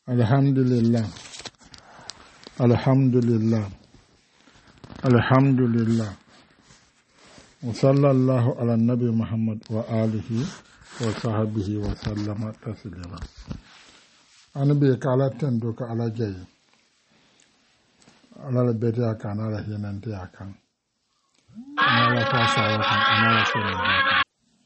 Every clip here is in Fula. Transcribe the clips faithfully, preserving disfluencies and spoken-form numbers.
Alhamdulillah, alhamdulillah, alhamdulillah. Wa sallallahu ala nabi Muhammad wa alihi wa sahbihi wa sallama taslima. Anabi kala tendo ka ala jayi. Ala la beti akan ala hinanti akan. Ala fasa akan ala sura.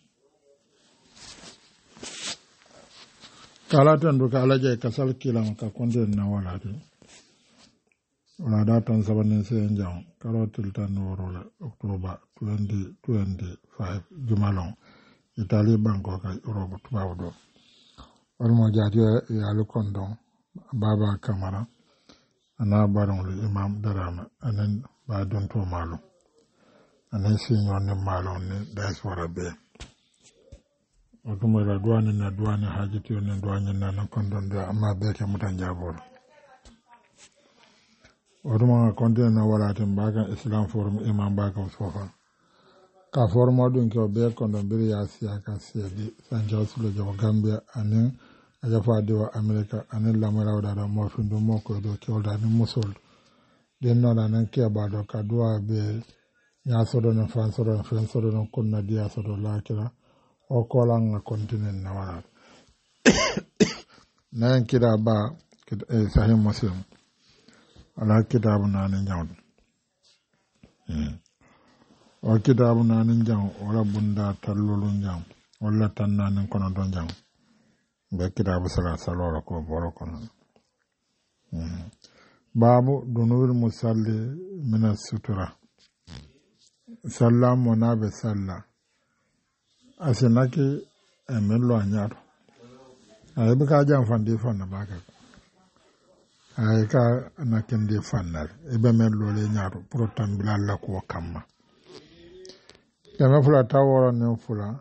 Kala tendo ka ala jayi kasal kilam ka konde na wala de. Wala da tan sabanin se njang karotil tan worola October twenty twenty-five jumalon Italy banko ka Europe tubawdo. Walmo jaati yalu kondon Baba Kamara ana baron le imam Darama anen ba don to malo anen sinyon ne malo ne diaspora be otumo la douane na douane hajiti ne douane na na kondon de amma be ke mutan jabor otumo kondon na wala tan baga Islam forum imam baga sofa ka forum odun ko be kondon bir ya siya ka sedi sanjo sulo jo Gambia anen ajafa dewa America anen lamara wadada mo fundu mo ko do kiolda ni musol den no nan ke ba do ka duwa be nya sodo no fan sodo no fan sodo no kunna dia sodo la kira o ko lan continent na wala nan kira ba e sahih muslim ala kitabu nan nyaw hmm o kitabu nan nyaw wala bunda tallulu nyaw wala tan nan kono don nyaw be kitabu sala salora ko boro kono mm babu dunul musalli min sutura sallamu nabe salla asinaki emelo anyaro ay be ka jam fandi fonna baka ay ka nakende fannal e be melo le nyaro pour tambila la ko kamma kama fula taworo ne fula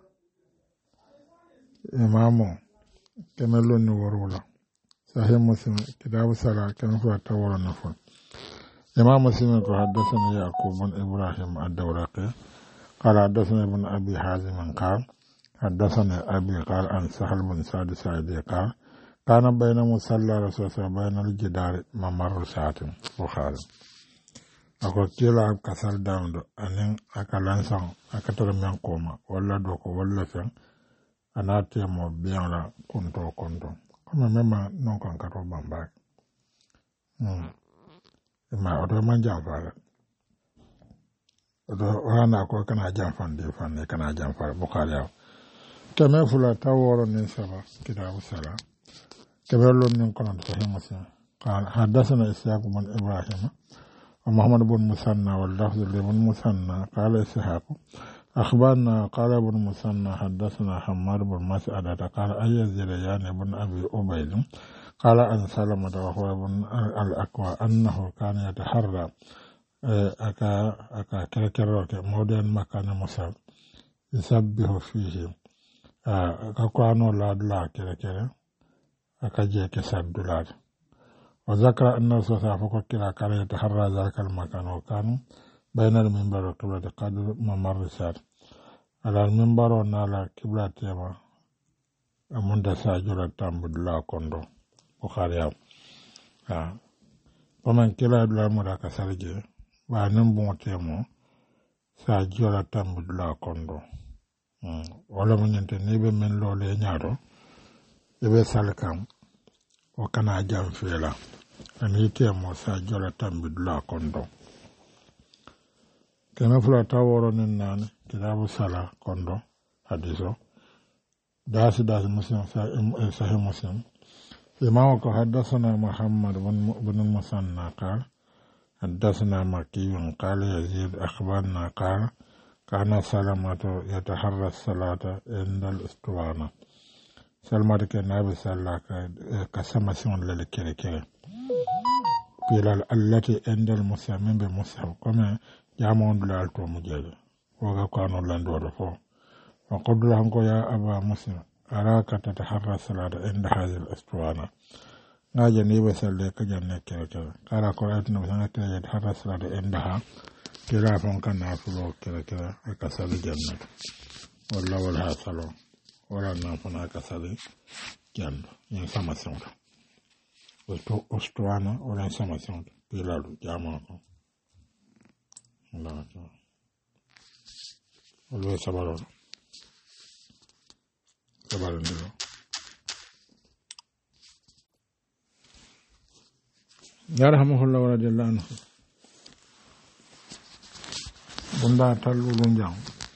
imamo kemelo ni worula sahih muslim kitabu sala kan fa tawara nafon imam muslim ko hadathana yaqub bin ibrahim ad-dawraqi qala hadathana ibn abi hazim qala hadathana abi qala an sahal bin sa'd sa'id qala kana bayna musalla rasulullah bayna al-jidar mamar sa'atin bukhari ako kila kasal dawndo anen akalansan akatara men koma walla do ko walla fen anate mo bien la konto konto comme même non kan kato bamba hmm ma odo man jamfara odo wana ko kana jamfan de fan ne kana jamfara bukhari ya keme fula taworo ne saba kitabu sala kebe lon nin kono to hemasa qal hadathana ishaq bin ibrahim wa muhammad bin musanna wal lafz bin musanna qala ishaq أخبرنا قال ابن مسنى حدثنا حماد بن مسعدة قال أيزيد يعني بن أبي أبيد قال أن سلمة وهو ابن الأكوى أنه كان يتحرى أكا أكا كركروك مودين مكان مساب يسبح فيه أكا كانوا لا لا كركرة أكا جيك سبدولار وذكر أن الرسول صلى كلا كان يتحرى ذلك المكان وكان بين المنبر والقبلة قدر ممر سار على المنبر ونالا قبلة يما أمون تساجر التنبض لا كندو بخاريا ومن كلا بلا مراك سارجي وانم بمتيمو ساجر التنبض لا كندو ولا من ينتنيب من لولي نيارو يبي سالكام وكان جام فيلا أن يتيمو ساجر التنبض لا كندو kena fula taworo nin nane kitabu sala kondo hadiso dasi dasi muslim sahih muslim imam ko hadathana muhammad bin musanna qala hadathana makiyun qala yazid akhbarna qala kana salamatu yataharra as-salata inda al-istiwana salmatu ke nabi sallaka kasama sion lele kere kere pilal allati inda al-muslimin bi mushaf kama jamon dulal to mujele waga kanu lando do fo wa qadra hanko ya aba muslim araka tataharra salata inda hadhihi al-istiwana ngaje ni be salle ka janne kere kere kala ko atno sanga kere harra salata inda ha kira fon kana fulo kere kere aka salle jannat wallahi wal hasalo wala na fona aka salle janno yin sama sonto ostuana wala information pilalu jama ko Allah ta wala sabaro sabaro ndiro yarhamuhullah wa radiyallahu anhu bunda talulun jam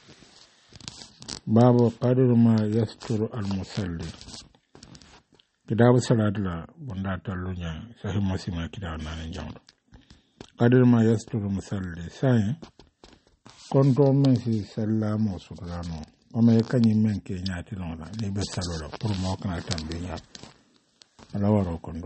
babu qadiru ma yasturu al musalli kitabu salat la bunda talulun jam sahih muslim kitabu nan jam qadiru ma yasturu musalli sai konto men si sallamo sutrano o me kanyi men ke nyaati non la ni be salola pour mo kana tambe nyaat ala waro kondo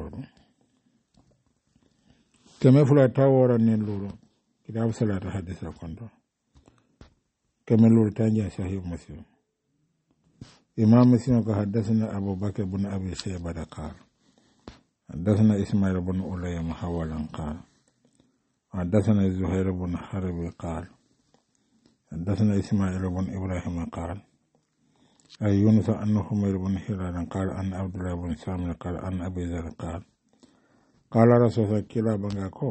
keme fula tawora ne luro kitabu salat hadisa kondo كما لو تانجا صحيح مسلم إمام مسلم حدثنا أبو بكر بن أبي شيبة قال حدثنا إسماعيل بن أولي محولا قال حدثنا زهير بن حرب قال حدثنا إسماعيل بن إبراهيم قال أي يونس أن حمير بن هلال قال أن عبد الله بن سامر قال أن أبي ذر قال قال رسول الله كلا بنغاكو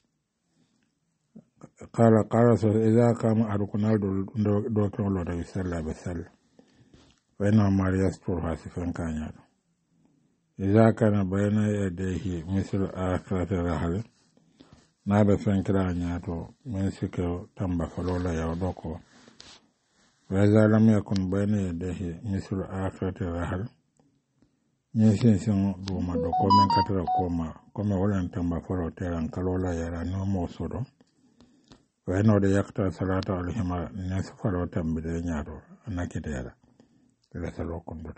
قال قال إذا قام أركنا دوكنا لو ده يسلى بسلى وإنما ما يسترها سفن كان يرى إذا كان بين يديه مثل آخرة الرحل نابا فنكرا نياتو من سكو تنبا فلولا يودوكو وإذا لم يكن بين يديه مثل آخرة الرحل نيسين سن دوما دوكو من كتر كوما كوما ولن تنبا فلو تيران كالولا يرى نومو سودو wayno de yakta salata alhima nes falo tambide nyaado anakite yala de salo kondo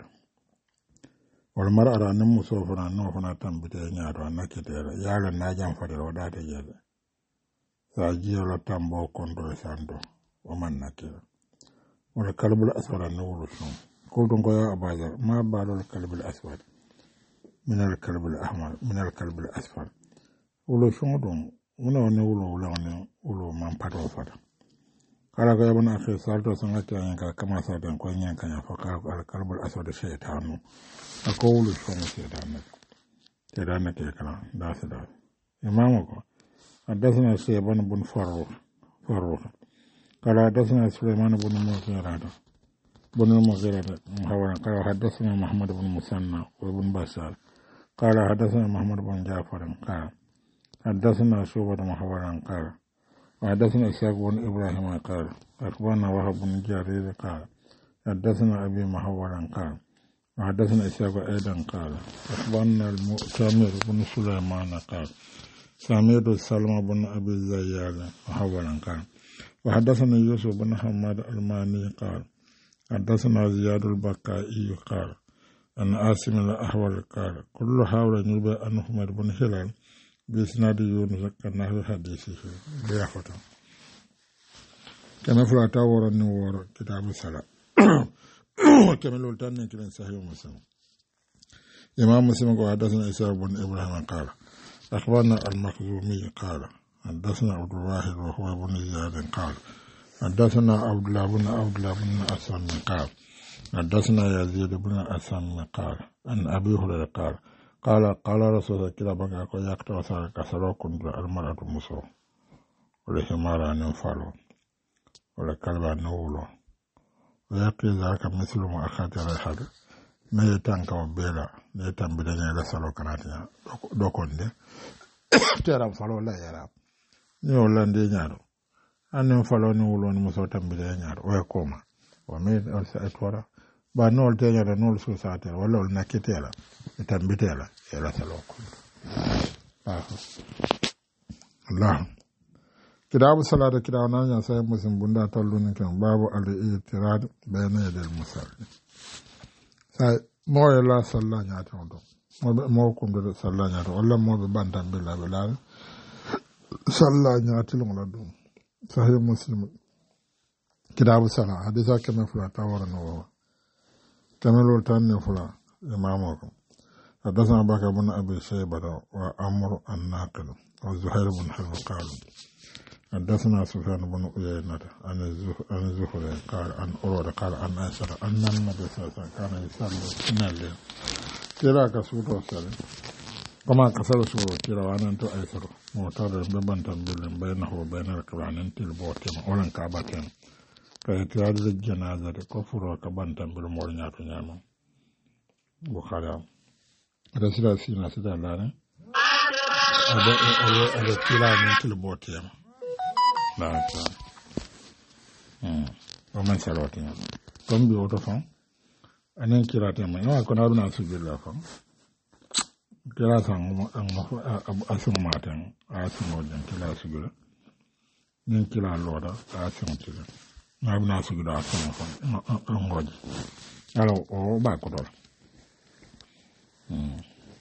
wal mar ara nem muso fana no fana tambide nyaado anakite yala yala na jam fadel wadate yele sa jiyola tambo kondo sando o man nakira wala kalbul aswad nawulu shum ko don goya abaza ma balul kalbul aswad min al kalbul ahmar min al kalbul asfar wulu shum don una ne wulo wulo ne wulo man pato fata kala ga yabana akhi salto sanga ta ka kama sa dan ko nyan kan fa ka al kalbul aswad shaytanu ako wulo shon shaytanu te dan ke kala da sa da imamu ko hadathana shayban bun farruh farruh kala hadathana sulaiman bun mughira bun mughira hawa kala hadathana muhammad bun musanna wa bun basar kala hadathana muhammad bun jafar kala حدثنا شعبة محورا قال وحدثنا إسحاق بن إبراهيم قال أخبرنا وهب بن جرير قال حدثنا أبي محورا قال وحدثنا إسحاق أيضا قال أخبرنا المؤتمر بن سليمان قال سمعت سلمى بن أبي الزيال محورا قال وحدثنا يوسف بن حماد الماني قال حدثنا زياد البكائي قال أن عاصم الأحول قال كل هؤلاء ينبئ أن حميد بن هلال بإسناد يونس كنحو حديثه بياخذ كما فلا تاور النور كتاب الصلاة كما لو تاني كلام صحيح مسلم إمام مسلم قال حدثنا إسحاق بن إبراهيم قال أخبرنا المخزومي قال حدثنا عبد الواحد وهو بن زياد قال حدثنا عبد الله بن عبد الله بن أسلم قال حدثنا يزيد بن أسلم قال عن أبي هريرة قال قال قال رسول الله كلا بقى كو يقطع سار كسرو كنت المرأة مسو ولا حمارا نفالو ولا كلبا نولو ويقي ذلك مثل ما أخذ الحد ما يتنكو بيلا يتن بدنيا لسلو كناتيا دوكون دي تيرام فالو لا يرام نيو لاندي ñaaro anen falo ni wulo ni muso tambide ñaaro o koma o mi atwara ba nol teñata nol société wala ol nakitela tambitela ela saloko Allah kitabu salata kitabu nanya sai muslim bunda tallun kan babu al-i'tirad bayna yadil musalli sai mo la salla nya ta do mo ko do salla nya to wala mo be bantam billa billa salla nya tilon la do sahih muslim kitabu sala hadisa kama fula tawara no kama lo tan ne fula imamo ko حدثنا بكر بن أبي شيبة وعمر الناقل وزهير بن حرب قال حدثنا سفيان بن عيينة عن الزهري قال عن أروى قال عن عائشة أن النبي صلى الله عليه وسلم كان يصلي من الليل تراك سورة وسلم kama kasar su kira wannan to ai saro mota da babban tambilin bayan ho bayan kabanin tilbo tema wannan ka ba tem kai ta da janaza da kofuro ka ban tambil mor nya to nya mo bukhari da sira sina sida lana ada ada ada kila min tilbo tema la ta hmm wannan saloti nya kon bi oto fa anen kira tema ya ko na runa su billa fa kila san an asun matan asun wajen kila su gura nin kila loda asun kila na bi na su gura asun fa an goji alo o ba ko dol hmm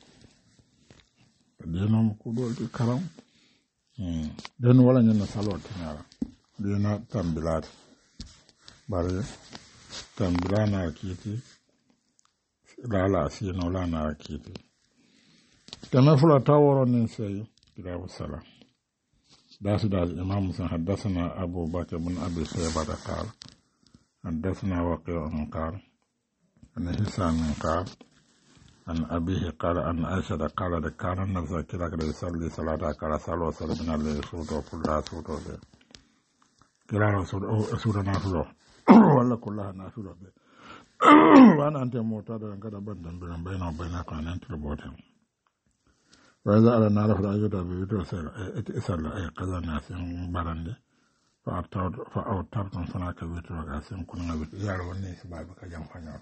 denom ko dol di karam hmm den wala nyen na salot nyara dina tambilat bare tambilana kiti lala sino lana kiti كما فلا تاور نسي كتاب الصلاة داس داس إمام مسلم حدثنا أبو بكر بن أبي شيبة قال حدثنا وقيع قال أن هشام قال أن أبيه قال أن عائشة قال كان النبي كذا كذا يصلي صلاة قال صلوا صلاة من الليل سورة كلها سورة كلا سورة سورة نافلة ولا كلها نافلة وأنا أنت معتاد أن كذا بندم بين وبينك أن أنت ربوتهم وإذا أردنا نعرف الأجودة بيوتو سأل أي قضاء ناسين برندي فأوترتم فناك بيوتو وقاسين كنا بيوتو يارو الناس بابك جنفانيو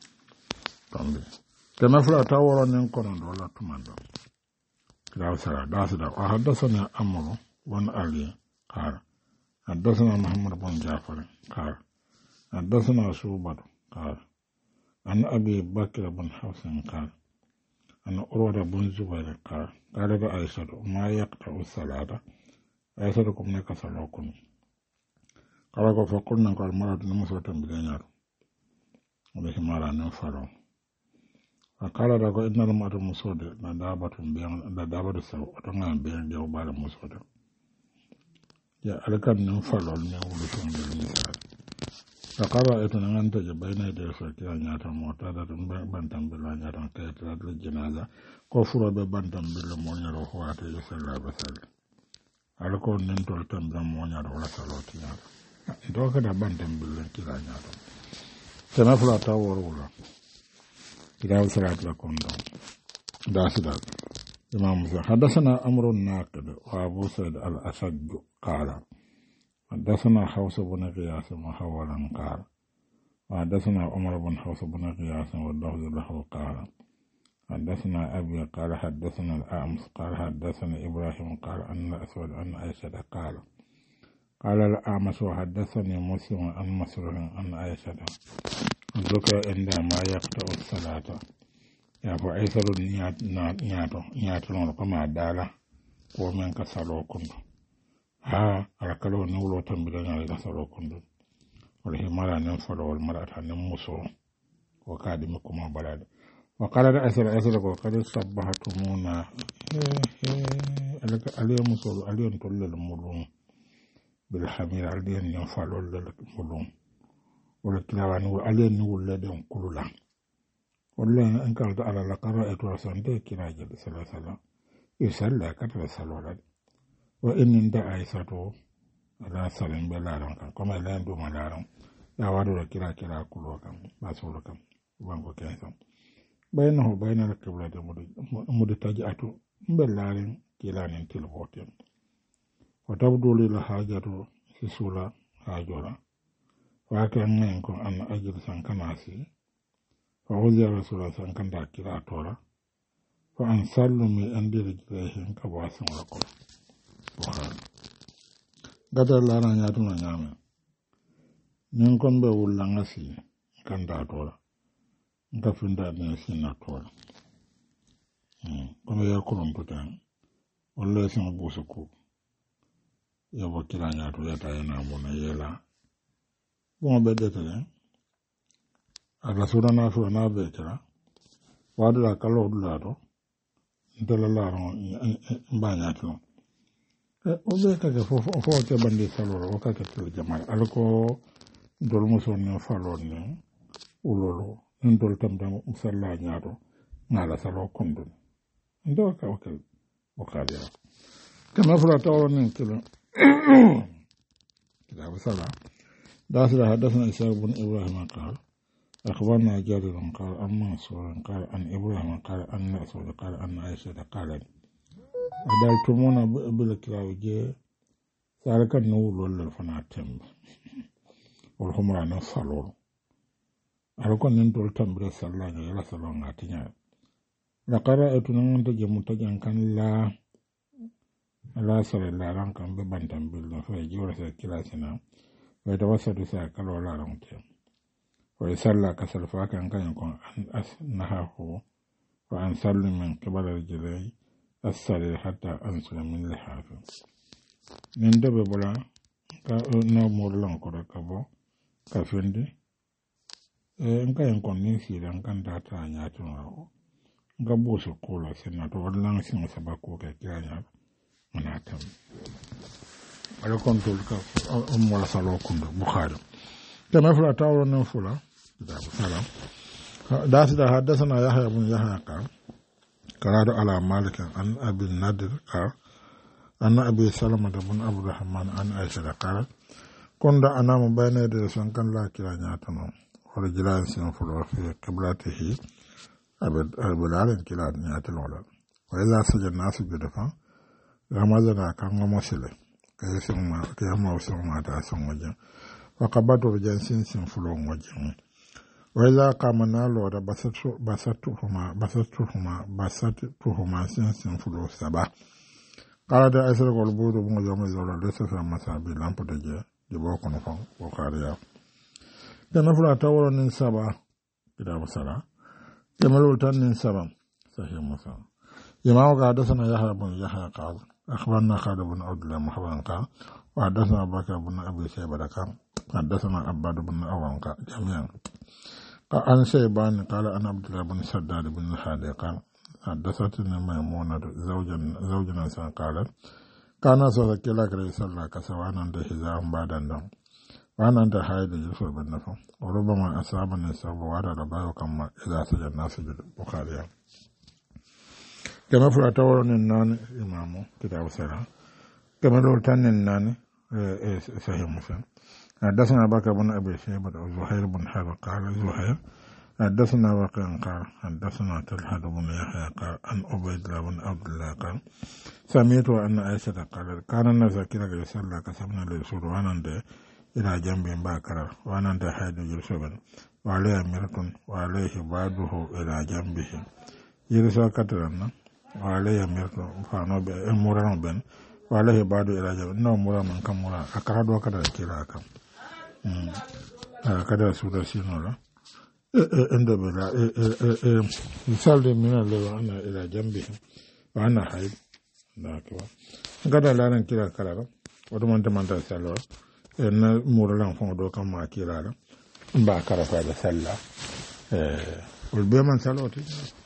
تنبي كما فلا تاورو ننكونا دولا تماندو كلاو سرع داسدا وحدثنا أمرو بن علي قال حدثنا محمد بن جعفر قال حدثنا شوبر قال عن أبي بكر بن حسن قال أن أروى بن زبير قال قال عائشة ما يقطع الصلاة عائشة كم نكسلوكم قال فقلنا قال مرة نمسوة بدينار ولكن مرة نفروا فقال لك إن المرأة مسود ندابة بين ندابة سو وتنع بين جوبال مسود يا ألك نفروا نقولون بالمثال فقال إتنا أنت بين يدي الفكرة نياتا معتادة بنتم بالله نياتا كيتراد الجنازة كفر ببنتم بالله مونيا روحواتي يسلا بسل ألكو ننتول تنبلا مونيا رولا سلوتي نياتا إنتو كده بنتم بالله كلا نياتا تنفلا تاورولا كده وصلات لكم دون داسي داس إمام مسلم حدثنا أمر الناقد وأبو سيد الأسد قال حدثنا حوص بن غياث محولا قال وحدثنا عمر بن حوص بن غياث واللفظ له قال حدثنا أبي قال حدثنا الأعمش قال حدثنا إبراهيم قال أن الأسود أن عائشة قال قال الأعمش وحدثني مسلم عن مسروق أن عائشة ذكر عندما يقطع الصلاة يابو عيسى نيات نيات نيات كما دالا ومن كسلو كنت ha arakalo ne wulo tambira na da saro kundu wala himara nan faro wal marata nan muso ko kadi mu kuma balade wa qala da asra asra ko qad sabbahatumuna alaka aliya muso aliya tollal mulum bil hamir aliya nan faro lal mulum wala kilawani wa aliya ni wulle den kulula wala an ka da ala la qara'atu rasante kiraje sallallahu alaihi wasallam isalla kata sallallahu wa innin da aisatu ala salin belaran kan kuma lan do malaran ya wado da kira kira kulo kan ba so kan bango kan bayna bayna al-qibla da mudu tajiatu belarin kilanin tilbotin wa tabdu lil hajatu sisula hajora wa kan nan ko an ajir san kanasi fa uziya rasulullah san kan da kira tora fa an sallumi an dirjihin ka ba san rakul gada lara nyatu na nyame nyen kon be wulla ngasi kan da tora nka finda ne sinna tora hmm kono ya kolon putan walla sin busuku ya wakila nyatu ya ta yana mona yela bon be de tele ala sura na sura na be tara wadu la kalo dula to ndala la ron mba nyatu o be ka ke fo fo ke bandi saloro o ka ke tel jamal alko dol muso ne falon ne ulolo ndol tam tam musalla nyaato ngala salo kondon ndo ka o ke bukhari ya kama fura tawro nin kilo كتاب سبعة داسل حدثنا إسحاق بن إبراهيم قال أخبرنا جابر قال عن منصور قال عن إبراهيم قال عن مسعود قال عن عائشة قالت أدلتمونا بالكلاو جي سالك النور ولا فناتم والحمرة نصلون ألكون ننتول تمبر سلا يلا سلون غاتيا لقرأت نمت جمتجان كان لا لا سر لا ران كان ببنتم بالله فيجور كلاسنا ويتوسط ساكل ولا رانتم ويسلى كسل فاكن كان يكون نهاه وأن سلم من قبل رجلي السرير حتى أنسل من لحافه من دب بلا كنمر لنكر كبو كفندي إن كان يكون نسير إن كان داتا نياتنا كبوس كولا سنة ولان سين سباكو كيانيا مناتم على كنتول كف أم ولا سلوا كند بخاري كما فلا تاور نفلا كتاب سلام داس ده حدثنا يحيى بن يحيى قال قرأت على مالك عن أبي النضر قال أن أبي سلمة بن عبد الرحمن عن عائشة قالت كنت أنام بين يدي رسول كان لا كلا نياتنا ورجلان سنفلوا في قبلته أبلال كلا نياتنا ولا وإذا سجد الناس جدفا رمضان كان مسلم كي سمع كي هم وسمع تاسم وجه وقبض رجال سنفلوا وجه وإذا قامنا لورد بسطتهما بسطتهما بسطتهما سنفلوا سبا قال ده أسر قلبود بن يوم الزول ليس في المسابي لام بدجة جبوا كنفا وقاريا كنا فلا تورا نسبا كده بسلا كملوا تن نسبا صحيح مسا يمام قادسنا يحيى بن يحيى قال أخبرنا خالد بن عبد الله محمد قال وحدثنا بكر بن أبي شيبة قال حدثنا عباد بن أوان قال جميعا عن شيبان قال أنا عبد الله بن سداد بن حادي قال حدثتني ميمونة زوجا زوجنا سان قالت كان صلى كلا كري صلى كسوانا عند حزام بعد النوم وانا عند حائد يسوع بن نفع وربما أصابني الصبر وعلى رباه كما إذا سجد سجد بخاري كما فلا تورن النان إمامه كتاب سلام كما لو تن النان صحيح مسلم حدثنا بكر بن أبي شيبة وزهير بن حرب قال زهير حدثنا وقيع قال حدثنا طلحة بن يحيى قال عن عبيد الله بن عبد الله قال سمعت أن عائشة قالت كان الناس كلا يصلى كسبنا للرسول وانا إلى جنب باكر وانا حيد يرسل وعليه مرق وعليه بعده إلى جنبه يرسل كترنا وعليه مرق فانو مران بن وعليه بعده إلى جنب نو مران من كم مران أكراد وكذا كلا كم كذا سورة سينولا عند بلا يصلي من الليل وأنا إلى جنبه وأنا حيد ناكوا كذا لا نكلا كلا ودمان تمان تسلوا إن مورلان فندو كم كلا باكرة هذا سلا والبيمن سلوتي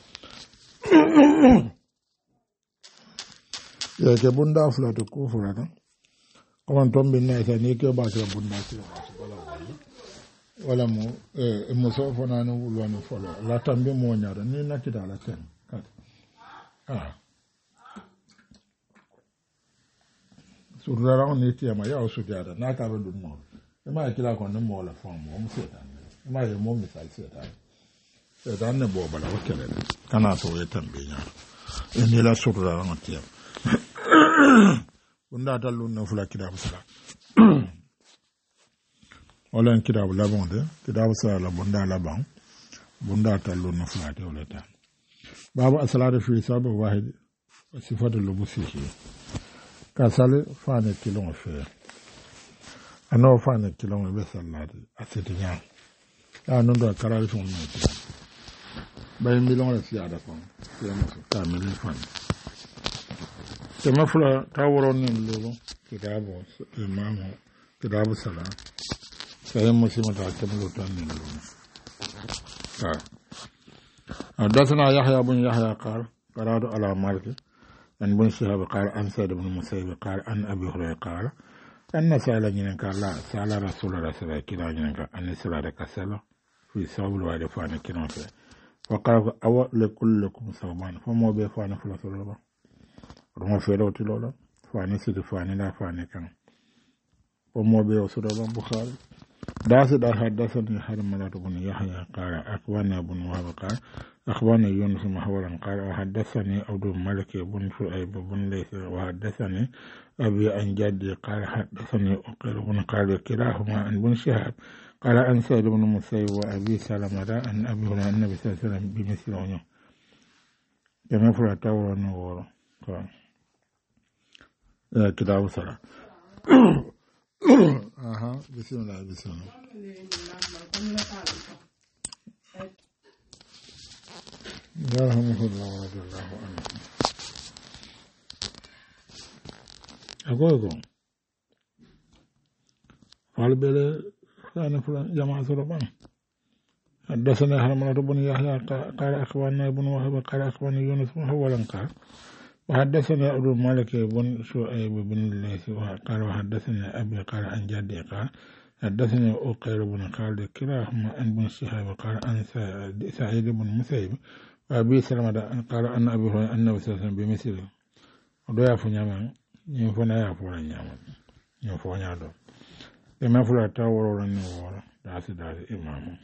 يا كبوندا فلا تكوفلا كمان توم بينا إذا نيكي باكرة بوندا كلا wala mo eh muso fona no wulwano folo la tambe mo nyaara ni nakita la ten kat ah surara on niti ama ya osujada na ka rodu mo e ma kila ko no mo la fon mo setan e ma ye mo misal setan setan ne bo bala wakele kana to ye tambe nyaara e ni la surara on tiya unda dalu no fula kida musala wala kitabu labon de kitabu sa la bunda labon bunda tallu no flate wala ta babu asalatu fi sabu wahid sifatu lubusihi ka sale fane kilon fe ano fane kilon be sallade asetinya ano do karali fon no bay milon la siada fon yama ka milon fon tema fula tawron ni lolo kitabu imamu kitabu sala saya مسلم تعتمد تاني حدثنا يحيى بن يحيى قال قرأت على مالك عن بن شهاب قال عن سعيد بن المسيب قال عن أبي هريرة قال أن سأل جنك لا سأل رسول الله صلى الله عليه وسلم أن سأل كسل في صوب الوالد فأنا كنا وقال أو لكلكم ثوبان فما بيفعل فلا سلوبا رما فيروتي لولا فاني سيد فاني لا فاني كان فما بيوصل بخاري داس دا حدثني حرملة بن يحيى قال أخبرنا بن وهب قال أخبرني يونس محورا قال وحدثني عبد الملك بن شعيب بن ليث وحدثني أبي عن جدي قال حدثني أقيل بن قال كلاهما عن بن شهاب قال عن سعيد بن مسيب وأبي سلمة عن أبي هريرة النبي صلى الله عليه وسلم بمثله كما فلا تورى نور قال كتاب الصلاة Aha, bismillah, bismillah. Yarhamuhullah wa radiyallahu anhu. Agogo. Falbele sana fulan jama'a suraban. حدثنا حرملة بن يحيى قال أخبرنا ابن وهب قال أخبرني يونس محولا قال وحدثني عبد الملك بن شعيب بن الليث قال وحدثني أبي قال عن جدي قال حدثني أقيل بن خالد كلاهما عن بن شهاب قال عن سعيد بن مسيب وأبي سلمة قال أن أبي هريرة النبي صلى الله عليه وسلم بمثله ودو يعفو نعما ينفونا يعفو نعما ينفو نعما لما فلا تاورو لنورو داسي داسي إمامه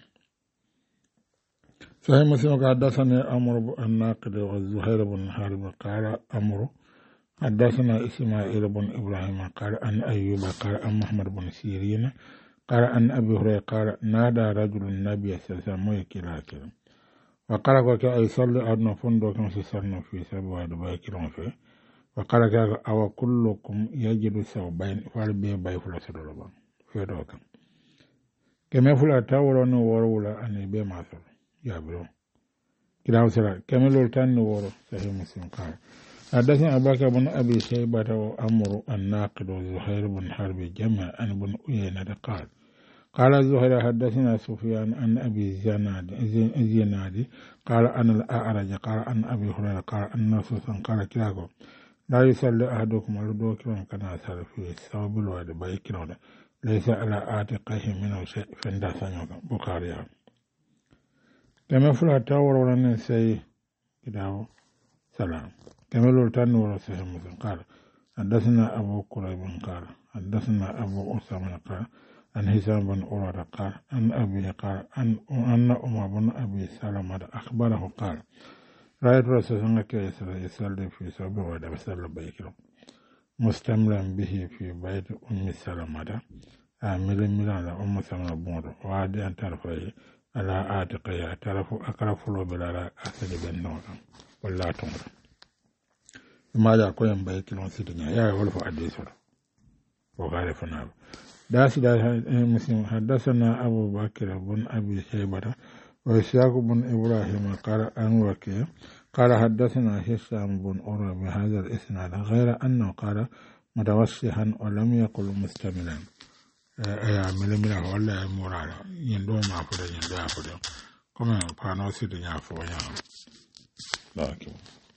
صحيح مسلم حدثنا عمرو الناقد والزهير بن حارب قال عمرو حدثنا إسماعيل بن إبراهيم قال عن أيوب قال عن محمد بن سيرين قال عن أبي هريرة قال نادى رجل النبي صلى الله عليه وسلم وقال لك أي صلي أدنى فندق كما سيصلنا في سبوة دبي كيلون فيه وقال لك أو كلكم يجد ثوبين فالبي باي فلا سدولبا في دوكا كما فلا تاولون ورولا أن يبي ما سر يابلو كده وسلا كما لو تان ورو صحيح مسلم قال حدثنا أبو بكر بن أبي شيبة وأمر الناقد وزهير بن حرب جمع عن بن أيينة قال قال الزهير حدثنا سفيان عن أبي زناد زنادي قال أن الأعرج قال أن أبي هريرة قال أن نصوصا قال كلاكم لا يصلي أحدكم على دوكرا كنا سال في ثوب الواد بايكرون ليس على عاتقه منه شيء فندا سنوك بخاري كما فلا تاور ولن سي كداو سلام كما لو تنور صحيح مسلم قال حدثنا أبو كريب قال حدثنا أبو أسامة قال عن هشام بن عروة قال عن أبي قال أن أن عمر بن أبي سلمة أخبره قال رأيت رسول الله يصلي في ثوب وهذا بسال بيكر مستملا به في بيت أم سلمة عامل من على أم سلمة بمر وعادي أن ترفعه على عاتقها تعرف أقرف له بلا أسد بن نور ولا تمر ما جاء كوين بيكر سيدنا يا ولف أديسور وغارفنا داس داس مسلم حدثنا أبو بكر بن أبي شيبة وإسحاق بن إبراهيم قال عن وكيع قال حدثنا هشام بن عروة بهذا الإسناد غير أنه قال متوسحا ولم يقل مستملا أي عمل منه ولا مرارا يندو ما فدا يندو فدا كما فانو سيد يافو يا لكن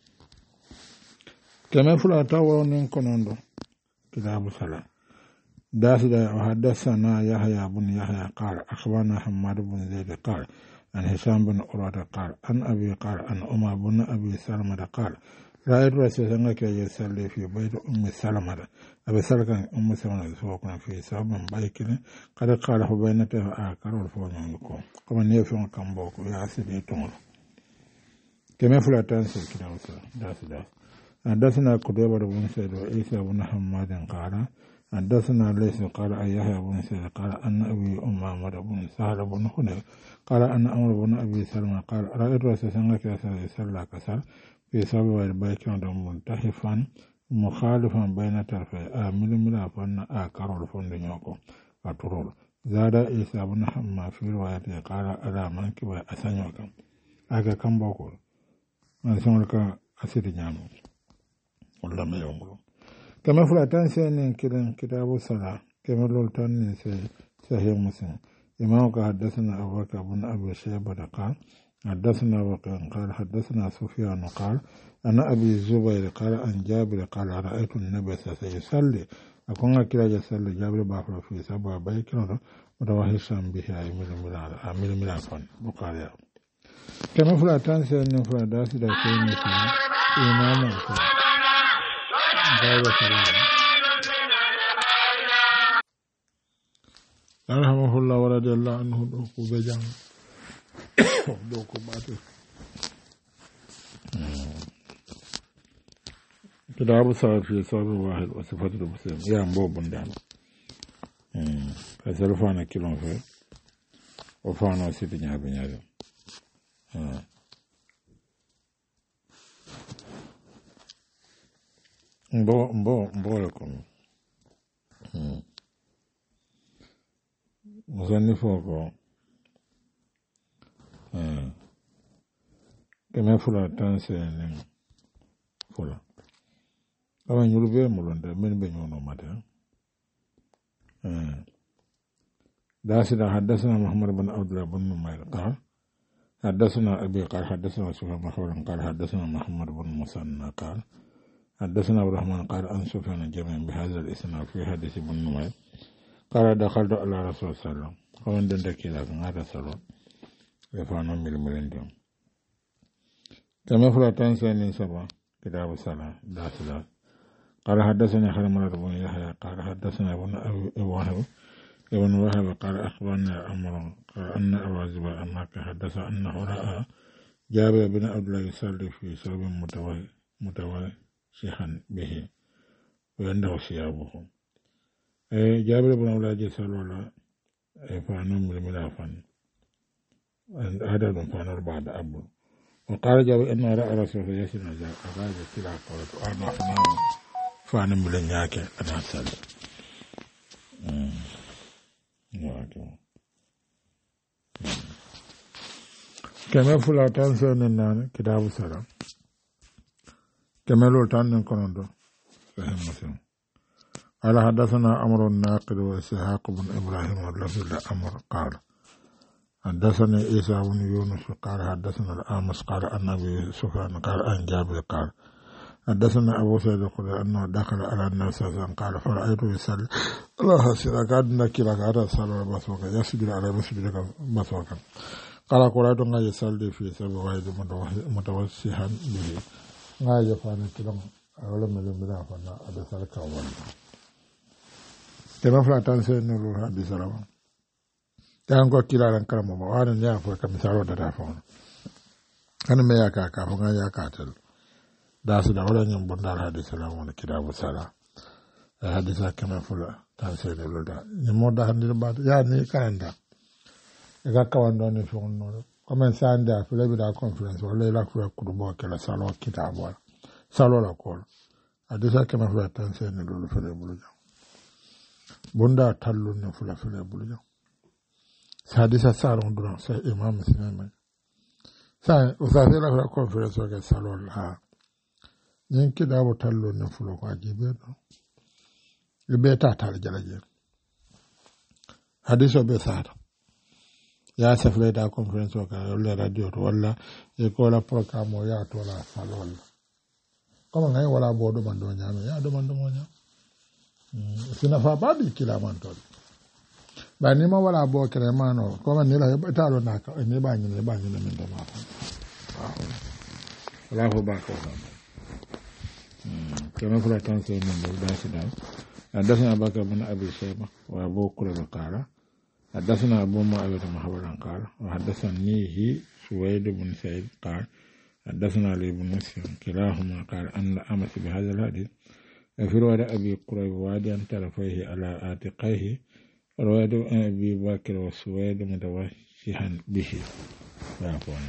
كما فلا تاو نين كونندو كتاب الصلاة داس دا وحدثنا يحيى بن يحيى قال أخبرنا حماد بن زيد قال عن هشام بن عروة قال عن أبي قال عن عمر بن أبي سلمة قال رأيت رسول الله يصلي في بيت أم سلمة أبي سلمة أم سلمة سوقنا في سبب بايكين قد قاله بينته آكر والفون يكون كما نيفون كم بوكو يا سيدي تمر كما فلا تنسى كده وصل داس داس حدثنا قتيبة بن سعيد وعيسى بن حماد قال حدثنا ليس قال أن يحيى بن سعيد قال أن أبي أمامة بن سهل بن حنيف قال أن أمر بن أبي سلمة قال رأيت رسول الله يصلي كسر في سبب البيكون منتحفا مخالفا بين طرفي آمل ملافا آكر الفند نيوكو أطرول زاد عيسى بن حما في روايته قال على منكب أسنيوكا أكا كم بوكول من سمولك أسير جامو والله ما يومرو كما فلاتان سينين كدن كتاب الصلاة كما لولتان صحيح مسلم إمامك حدثنا أبو بكر بن أبي شيبة قال حدثنا وقال قال حدثنا سفيان قال أنا أبي الزبير قال أن جابر قال رأيت النبي سيصلي أكون كلا يصلي جابر بافر في سبع بيكنا ورواه هشام به أمير ملال أمير ملال بقال كما فلا تنسى أن فلا داس دا كيني فلا إماما فلا غير سلام رحمه الله ورضي الله عنه دوكو بجان دوكو باتو كتاب صار في صار واحد وصفات المسلم يا مبو بندان فسر فانا كيلون في وفانا سيتي نيابي نيابي مبو مبو مبو لكم مصنفوكو كما فلا تنسى فلا أما يلبي مولندا من بيننا ماذا داسنا حدثنا محمد بن عبد الله بن نمير قال حدثنا أبي قال حدثنا سفيان بن قال حدثنا محمد بن مسنى قال حدثنا عبد الرحمن قال أن سفيان الجميع بهذا الإسناد في حديث بن نمير قال دخلت على رسول الله صلى الله عليه وسلم قال دندك إلى هذا صلى يفعلون بالملندم كما فلا تنسى من سبع كتاب الصلاة داسنا قال حدثنا خالد بن يحيى قال حدثنا ابن أبي وهب ابن وهب قال أخبرنا عمرو قال أن أبا زبير أنك حدث أنه رأى جابر بن عبد الله يصلي في ثوب متوشحا به وعنده ثيابه جابر بن عبد الله يصلي فانوم بالملافن عدد فانور بعد أبو وقال جابر أن رأى رسول الله يسنى أغاز كلا قولت أنا فنام فانوم بالنياك أنا سأل كما فلا تنسى أن كتاب السلام كما لو تنن كنندو فهم مسلم قال حدثنا أمر الناقد وإسحاق بن إبراهيم واللفظ أمر قال حدثني عيسى بن يونس قال حدثنا الأمس قال أن أبي سفيان قال أن جابر قال حدثنا أبو سعيد الخدري أنه دخل على النبي صلى الله عليه وسلم قال فرأيته يصلي الله سيرا قد نكلا قد صلى بسوكا يسجد على مسجد بسوكا قال قرأت أن يصلي في سبب واحد متوسحا به ما يفعل كلام أولا من المدافع فانا أدسال كوان كما فلا تنسى نلو حديث سلام تانكو كلا لن كلام وانا نيافو كمثالو دافعون أنا ما يكا كافو يكا تل داس داولا نيم بندال حديث سلام ولا كتاب الصلاة حديث كما فلا تنسى نلو دا نمو دا حديث بعد يعني كالندا إذا كوان دوني فون نور كما ساندا في لبدا كونفرنس ولا لا كفر كدبو كلا سالو كتاب ولا سالو لا كول حديث كما فلا تنسى نلو في لبدا بندا تلو نفلا في لبدا حديث سالون دون سي امام مسلم سا وسافر لا كونفرنس ولا سالو لا yin kidabo tallo ne fulo ko ajibe do ibe ta tar jalaje hadiso be sara ya safle da conference ko wala radio to wala e ko la programme ya to la salol kama ngai wala bodo mando nyame ya do mando monya sina fa babi kila manto ba ni ma wala bo kere mano kama ni la ta lo na ka ni ba ni ni ba ni min do ma fa wala ho ba ko كما فلا تنسى من الباس داو حدثنا أبا بكر بن أبي شيبة وأبو كريب قال حدثنا أبو معاوية محمد قال وحدثنيه سويد بن سعيد قال حدثنا علي بن مسلم كلاهما قال أن أمس بهذا الحديث في رواية أبي كريب واديا طرفيه على عاتقيه رواية أبي بكر وسويد متوشحا به يعفون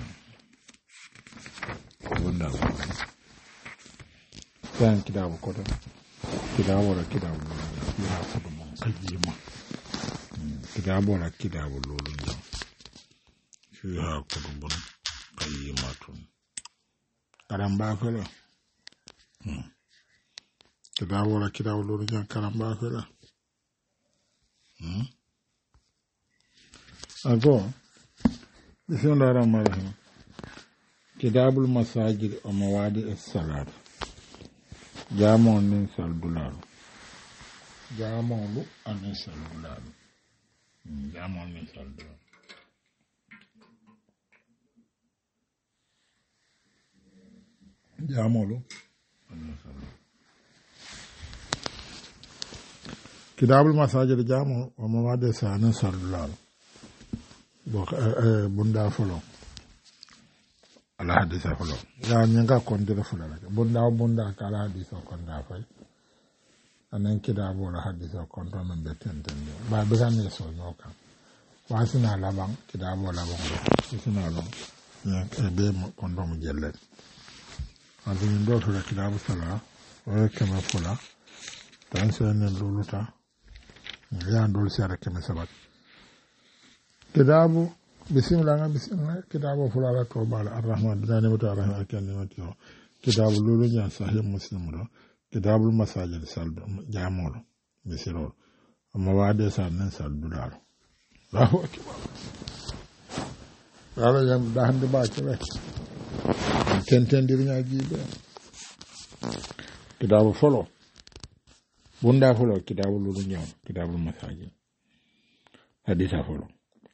كان كتاب كتب كتاب ولا كتاب يا كتب قيمة كتاب ولا كتاب لولو فيها كتب قيمة كلام بافلا كتاب ولا كتاب لولو كلام بافلا أقول بسم الله الرحمن الرحيم كتاب المساجد ومواضع الصلاة Jamon nin saldularo jamon lu anin saldularo jamon nin saldularo jamolo kitabul masajid jamo o mo wade sa nan sardulal bo bunda folo ala hadisa folo ya nyanga kondira folo la bunda bunda kala hadisa konda fay anan kitabo la hadisa konda men betenten ba be kan so nyoka wasina labang kitabo labang wasina lo ya be kondo mo jelle azin do to kitabo sala o kema fola tan sen luluta ya ndol sara kema sabat kitabu bismillah nga bismillah kitabu fulala to bala arrahman dinane mata arrahman akani mati kitabu lulu nya sahih muslim do kitabul masajid saldo jamolo misiro amma wade sa nan saldo dal Allahu akbar wala yam da hande ba ci rek tentendir nya jibe kitabu folo bunda folo kitabu lulu nya kitabul masajid hadisa folo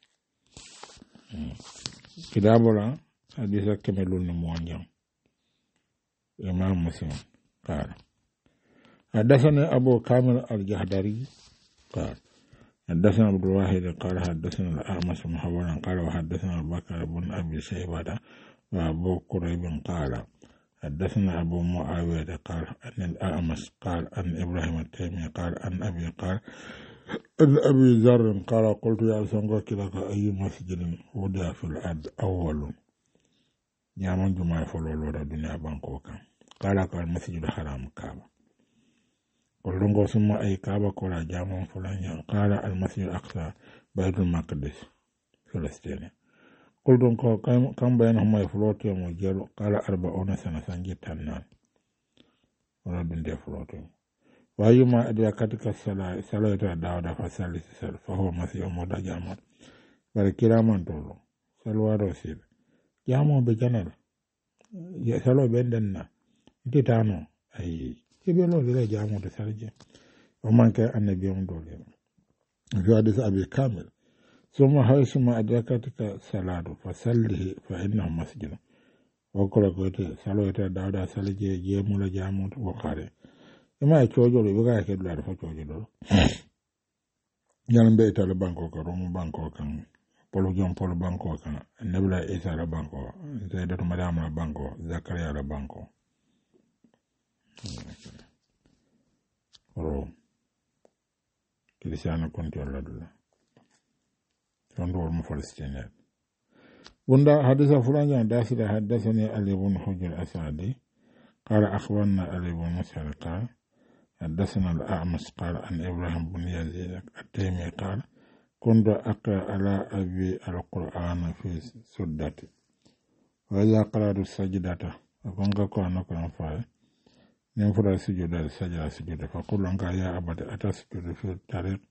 kitabu la hadisa kemelul na muanjam imam muslim قال حدثنا أبو كامل الجهدري قال حدثنا عبد الواحد قال حدثنا الأعمش محولا قال وحدثنا بكر بن أبي شيبة وأبو كريب قال حدثنا أبو معاوية قال أن الأعمش قال أن إبراهيم التيمي قال أن أبي قال أن أبي ذر قال قلت يا سنغوك لك أي مسجد وضع في الأرض أول يامن جمع فلول الدنيا بانكوكا قال قال المسجد الحرام كعبة قلت ثم أي كعبة قال جامع فلان قال المسجد الأقصى بيت المقدس فلسطين قلت كم بينهما يفلوت يوم الجل قال أربعون سنة سنجي تنان ولا دندي فلوت وأيما أدركتك الصلاة صلاة داود فصلي فهو مسجد مودا جامع بالكرام تولو صلوا رسول جامع بجنال صلوا بندنا titano ay kibelo le jamu de sarje o manke annabi on dole fi hadith abi kamil summa haysuma adrakatika salatu fa sallihi fa innahu masjid o kola ko te salota dawda salje je mula jamu to khare ima chojo le buga ke dula fa chojo do yan be tala banko ko rom banko kan polo jom polo banko kan nebla isa la banko zaidatu madam la banko zakaria la banko oro kilisana konti Allah dula tondo mo falestine bunda hadisa fulanya dasida hadathani ali ibn hujr asadi qala akhbarna ali ibn musal qala حدثنا الأعمش قال عن إبراهيم بن يزيد التيمي قال كنت أقرأ على أبي القرآن في سدتي وإذا قرأت السجدة أكون كأنا كان فاي نفر السجود السجدة السجود فقل لك يا أبد أتسجد في الطريق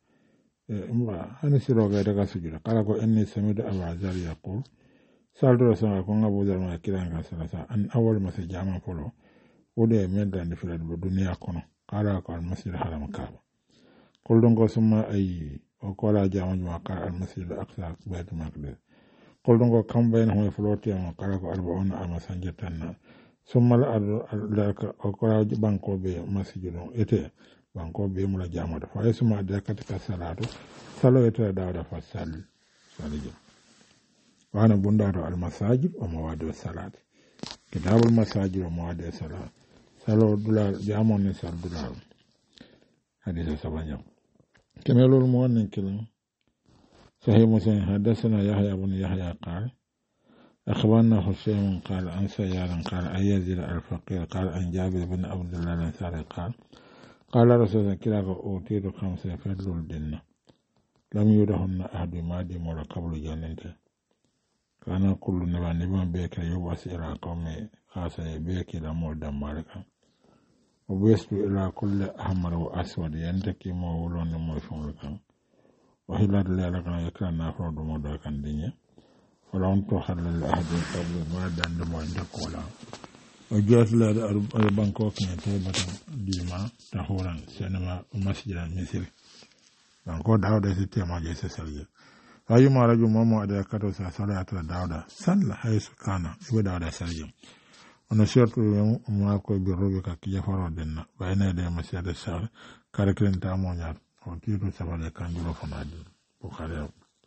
ما أنا سيروك إذا سجد قال إني سمعت أبا ذر يقول سألت رسول الله كون أبو ذر ما كيران كسرسا أن أول ما سجامع فلو ودي مدن في الدنيا كونه قال قال المسجد الحرام كعبة قل دونك ثم أي وقال جامع قال المسجد الأقصى بيت المقدس قل دونك كم بينهم فلوتي قال أربعون عام سنجتنا ثم الأرض وقال بانكو بي مسجد إتي بانكو بي ملا جامع فايسما دكتك الصلاة صلوا إتي داود فصل صلي وأنا بندار المساجد ومواد الصلاة كتاب المساجد ومواد الصلاة salo dula jamon ni sal dula hadisa sabanya kemelul mo wonne kilan sahih muslim hadathana yahya ibn yahya qala akhbarana husayn qala an sayyaran qala ayyazil al-faqir qala an jabir ibn abdullah al-ansari qala qala rasulullah kila ko utidu khamsa fadlul dinna lam yudahunna ahadu ma di mola qablu jannati kana kullu nabani ban be ka yubasi ila qawmi khasa be ki la mol dam malika وبيسلو إلى كل أحمر وأسود ينتكي مولون موفون لكم وهلا دلالكنا يكرا نافر دمودا كان دينيا ولون تخلل الأحد قبل ما دان دمو عندك ولا وجاءت لا البنكوك نتيبة ديما تحورا سينما ومسجدا مثل بانكو داودا ستيا ما جيسا سلجا أيما رجل ممو أدى كتو سالة داودا سال حيث كان يبدا داودا سلجا ono surtout ma ko bi robe ka ki jafaro denna bayna de ma sede sar kare kren ta mo nyaat o tiru sabale kan julo fona di bukhari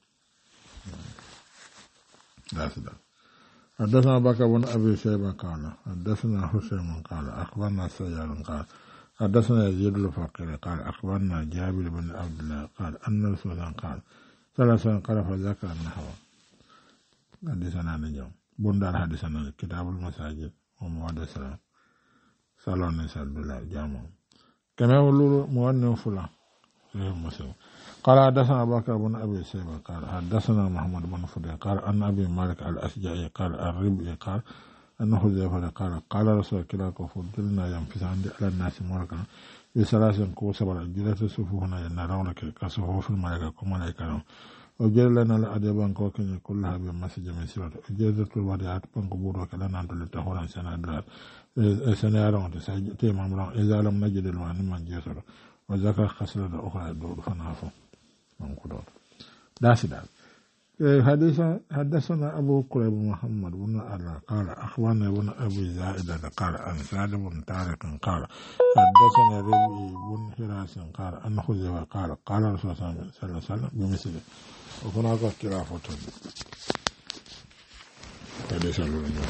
dasda حدثنا بكر بن ابي شيبه قال حدثنا حسين قال اخبرنا سيار قال حدثنا يزيد الفقير قال اخبرنا جابر بن عبد الله قال ان رسول الله قال ثلاثا قال فذكر النحو حدثنا نجم بندار حدثنا كتاب المساجد ومواد السلام صلى عبد الله جامع كما يقول مؤنن فلان مسلم قال حدثنا بكر بن ابي شيبه قال حدثنا محمد بن فضيل قال ان ابي مالك الاشجعي قال الربيعي قال انه حذيفه قال قال رسول الله فضلنا ينفس عندي على الناس ملكا بثلاث كوسب الجلة صفوفنا ينرون كصفوف الملائكه كملائكه وجل لنا الادبان كوكن كلها بمسجد من سوره اجازه الوديعات بنقبور كلا نانتل تهورا سنادرات سنيارون تسجد مامرا اذا لم نجد الوان من جسر وذكر خسرة أخرى دور فنافو من قدر داس داس حديث حدثنا أبو كريب محمد بن الله قال أخبرنا بن أبي زائدة قال عن سعد بن طارق قال حدثنا ربيعي بن حراس قال أن خزيمة قال قال رسول الله صلى الله عليه وسلم بمثله وهناك خلافة حديث الله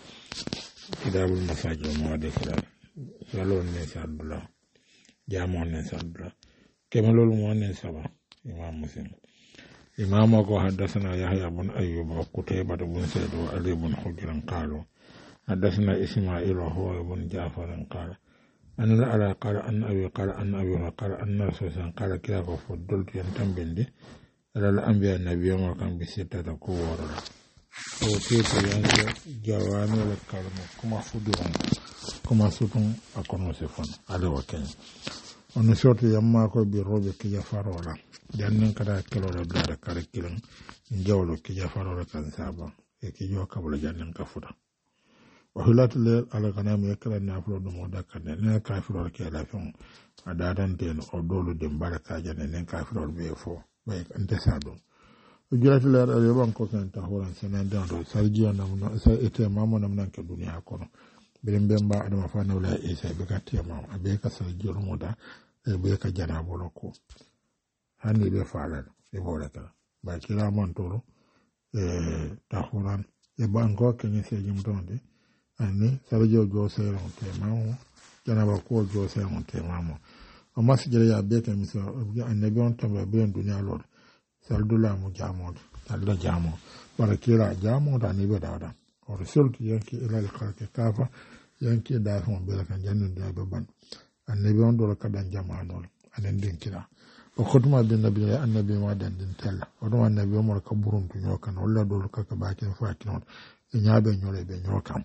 كتاب المساجد ومواد السلام سألوا الناس عبد الله جامع نسابلا كما لول مؤمن سبا امام مسلم امام کو حدثنا يحيى بن ايوب وقتيبة بن سعيد وعلي بن حجر قالوا حدثنا اسماعيل وهو بن جعفر قال ان على قال ان ابي قال ان ابي قال ان رسول قال كيف فضلت ينتم بندي على الانبياء النبي وكان بستة كور وكيف ينزل جوامع الكلمة كما فضلهم كما سوتون أكونو سفن على وكين ونشوت يما كو بيروبي كي يفارولا جانن كدا كيلو بلاد كاركيلن نجولو كي يفارولا كان سابا كي جو كابل جانن كفودا وهلات ل على غنام يكلا نافلو دمو دكان نه كافرول كي لا فون ادادان دين او دولو دم بركا جانن نه كافرول بي فو باي انت سادو وجلات ل على يبان كو كان تاوران سنان داندو سارجيو نام سا ايتي مامو نام نانك دنيا كونو birin bemba adama fana wala isa be ka tema abe ka sal joro moda e be ka jana boloko hani be fala e bola kala ba kila montoro e tahuran e bango kenye se jimtonde ani sal joro go se ron tema jana ba ko go se ron tema mo o masjere ya be ka miso annabi on tamba be dunya lor sal dula mu jamo sal da jamo bara kila jamo da ni be dawda ورسلت ينكي إلى الخلق كافة ينكي دافع بلك جنن داببان النبي أندور كدن جمعانول أن دين كلا وختم بالنبي النبي ما دين دين تلا ودم النبي عمر كبرون تنيوكان ولا دول كباكين فاكنون إنيابي نيولي بنيوكان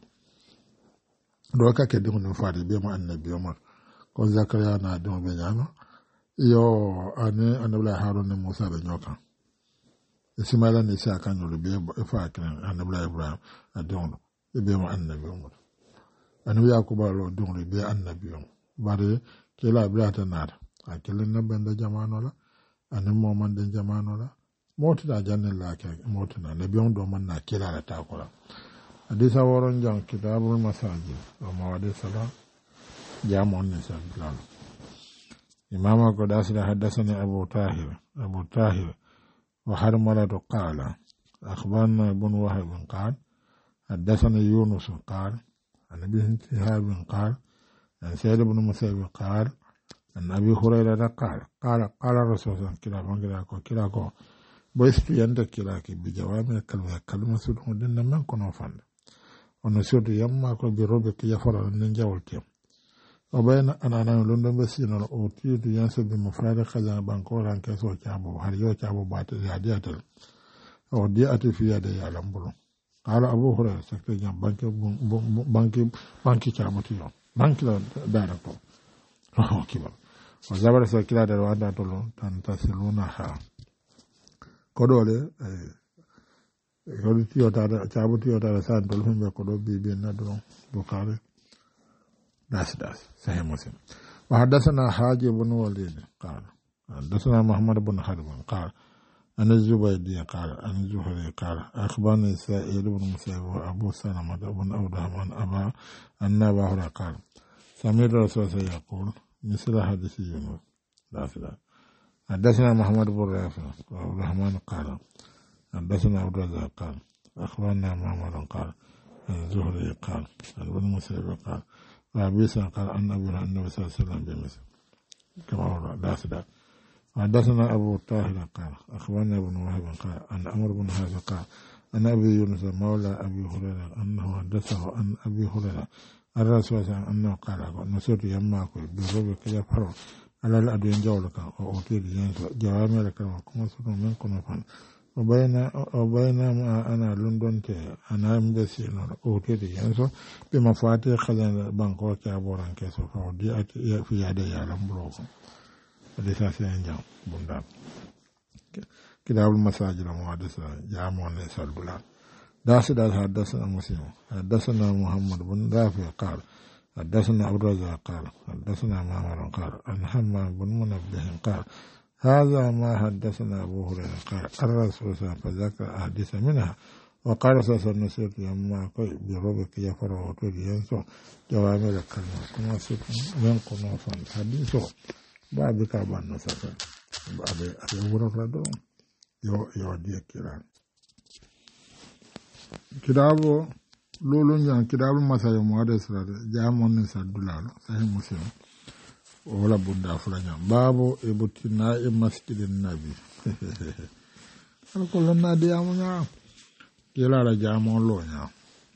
دوكا كدون نفاري بما النبي عمر كون زكريا نادون بنياما يو أني النبي هارون موسى بنيوكان Ismaila ni sa kan yo be fa kan annabi Ibrahim adon be mo annabi Umar anu Yakuba lo don be annabi Umar bare kila brata nar akilin na banda jama'ano la anan mo man den jama'ano la moti da jannan la ka moti na nabi on do man na kila la ta kula hadisa woron jan kitabul masajid wa mawadi salam jama'on ne sallallahu imama ko dasida hadathani Abu Tahir Abu Tahir وحرملة قال أخبرنا ابن وهب قال حدثنا يونس قال عن ابن شهاب قال عن سيد بن مسيب قال عن أبي هريرة قال قال قال الرسول صلى الله عليه وسلم كلاكو كلاكو بويست يندك كلاكي بجوامع كلمة كلمة سلطان دين من كنا فند ونسيت يما كل بروبك يفرع النجا والكيم وبين أنا أنا لندن بسين الأوتيت ينسب بمفرد خزان بانكور عن كسو كابو هريو كابو بات زيادات أو ديات في يد يعلم بلو قال أبو هريرة سكت جام بانك بانك بانك كابو تيون بانك لا داركو هو كبر وزبر سكلا درواندا تلو تنتسلونها كدولة كدولة تيو تارا كابو تيو تارا سان تلو هم بكدو بيبي ندرو بخاري داس داس صحيح مسلم وحدثنا حاج بن وليد قال حدثنا محمد بن حرب قال عن الزبيدي قال عن الزهري قال أخبرني سعيد بن مسيب وأبو سلمة بن عبد الرحمن أبا أن أبا هريرة قال سمعت رسول الله يقول مثل حديث يونس لا فلا حدثنا محمد بن رافع وعبد الرحمن قال حدثنا عبد الرزاق قال أخبرنا محمد قال عن الزهري قال عن ابن مسيب قال وأبي سلمة قال أن أبي النبي صلى الله عليه وسلم بمثل كما هو لا فلا حدثنا أبو طاهر قال أخبرنا ابن وهب قال أن عمرو بن هذا قال أن أبي يونس مولى أبي هريرة أنه حدثه أن أبي هريرة الرسول صلى الله عليه وسلم أنه قال نسيت يماكو بربك يفرع على الأدوين جولك وأوتيت ينسو جوامع لك وكما سنو منكم فان وبين وبينما أنا لندن تي أنا مبسي أوتيت ينسو بمفاتيح خزان بانكو كابوران كيسو فودي في يدي يعلم بلوكم hadisa sai jam bunda kitabul masajid muhaddisa jamu ne salbula das da haddathana muslim haddathana muhammad bin rafi qala haddathana abu razaq qala haddathana ma'mar qala an hammam bin munabbih qala hadha ma haddathana abu hurairah qala ar-rasul sallallahu alaihi wasallam hadisa minha وقال سأسر نسيت يما كي بربك يفر وطول ينسو جوامل الكلمة كما سيكون ينقل نوفان حديثه babu ka ban na saka babu a wurin radon yo yo dia kiran kidabo lolon jan kidabo masayo muade sura jamon ni sadulalo sahih muslim wala bunda fulanya babu ibutina e masjidin nabi ko lonna de amunya kila la jamon lo nya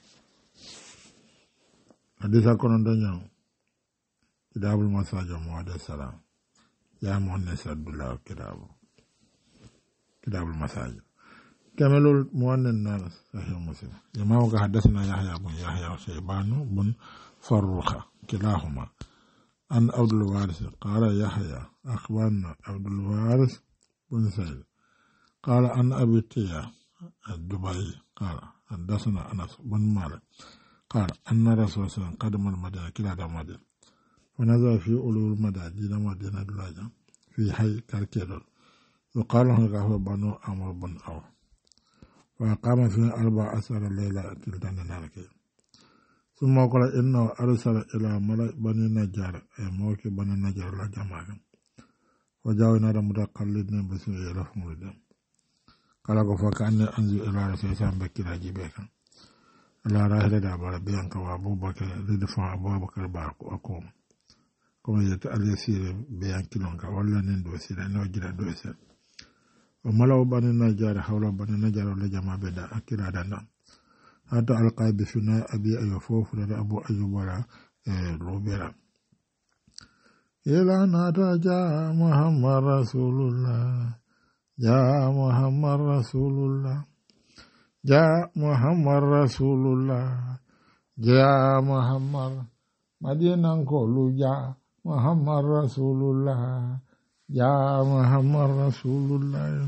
hadisa kono danyo kidabo masayo muade sura يا مؤنث عبد الله كتاب كتاب المساجد كمل المؤنث الناس صحيح مسلم يما حدثنا يحيى بن يحيى وشيبان بن فروخة كلاهما عن عبد الوارث قال يحيى أخبرنا عبد الوارث بن سعيد قال عن أبي تيا الدبي قال حدثنا أنس بن مالك قال أن رسول الله صلى الله عليه وسلم قدم المدينة كلا المدينة ونظر في أولو المداجين مدينة دلاجة في حي كالكيدر وقال له بنو عمرو بن عوف وقام في أربع عشر ليلة تلتان نارك ثم قال إنه أرسل إلى ملأ بني نجار أي موكي بني نجار لا جماعة وجاءوا نار متقلدين بسم الله الرحمن قال فكأني أنزل إلى رسول الله بكرا جيبك على راحلة دابر بيانك وأبو بكر لدفع أبو بكر باكو أقوم كما يتعال يسير بيان كيلونكا ولا نندو سيرا نوجد دوسر وملو بني نجار حول بني نجار ولا جماعة بدا أكيرا دانا حتى ألقى بفناء أبي أيوب فوفر أبو أيوب ولا روبيرا إلى ناتا جاء محمد رسول الله جاء محمد رسول الله جاء محمد رسول الله جاء محمد مدينة كلو جاء محمد رسول الله جاء محمد رسول الله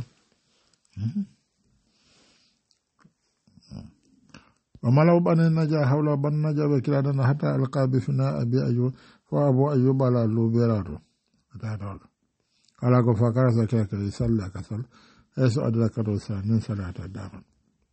وملو بني النجا حول بني النجا بكرادنا حتى ألقى بفناء أبي أيوب وأبو أيوب على لوبيراتو على كفاكرة سكاكا يسلى كسل يسو أدلك روسا ننسلة داما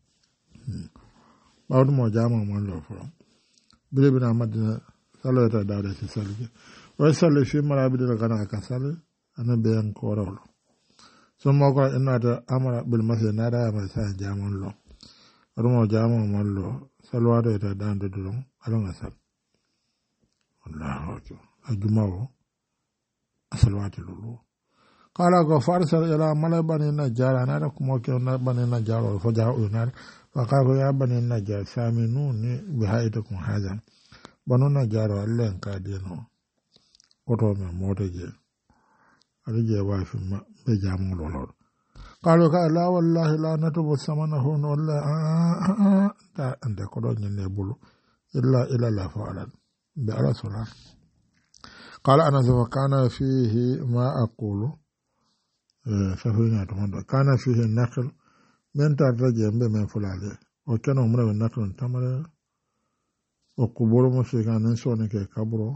بعد ما جامع من لو فرم بلي بنا مدينة سلو يتداري في سلجي ويسلي في مرابد الغناء كسل أنا بيان كورولو ثم قال إن هذا أمر بالمسجد نادا أمر سان جامع لو رمو جامع من لو سلو هذا يتدان دلون ألون أسل الله أكبر أجمعه أسلوات لولو قال فارسل إلى ملأ بني النجار أنا لكم وكيل بني النجار فجاءوا النار فقال يا بني النجار سامنوني بهايتكم هذا بنو النجار الله كادينو أوتومي موتجي أرجع واقف ما بجامع لولور قالوا قال لا والله لا نتوب ثمنه ولا تا عند كودون ينبلو إلا إلا لا فعلا بألا صلاة قال أنا وكان فيه ما أقول فهنا كان فيه النقل من ترجع بمن فلالة وكان عمره النقل تمر وقبور مسيكان نسوني كابرو